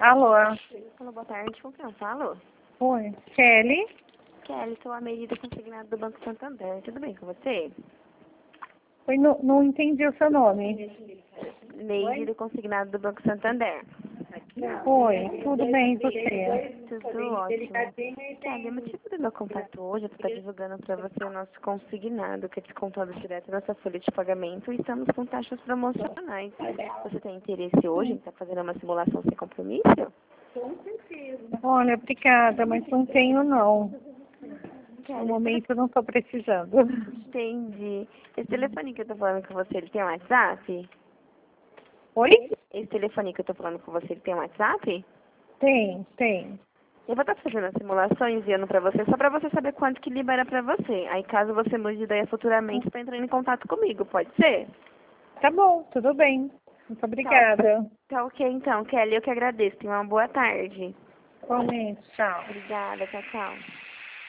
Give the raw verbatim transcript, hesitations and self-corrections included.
Alô? Alô, boa tarde. Com quem eu falo? Oi. Kelly? Kelly, sou a Merida consignada do Banco Santander. Tudo bem com você? Oi, não, não entendi o seu nome. Merida consignada do Banco Santander. Oi, tudo bem e você? Tudo ótimo. Kelly, o motivo do meu contato hoje é estar divulgando para você o nosso consignado, que é descontado direto da sua folha de pagamento, e estamos com taxas promocionais. Você tem interesse hoje em estar fazendo uma simulação sem compromisso? Olha, obrigada, mas não tenho não. No Kelly, momento eu não estou precisando. entendi. Esse telefone que eu estou falando com você, ele tem um WhatsApp? Oi? Esse telefone que eu estou falando com você, ele tem um WhatsApp? Tem, tem. Eu vou estar fazendo a simulação e enviando para você, só para você saber quanto que libera para você. Aí, caso você mude de ideia futuramente, está entrando em contato comigo, pode ser? Tá bom, tudo bem. Muito obrigada. Tá ok, então. Kelly, eu que agradeço. Tenha uma boa tarde. Igualmente, tchau. Obrigada. Tchau, tchau.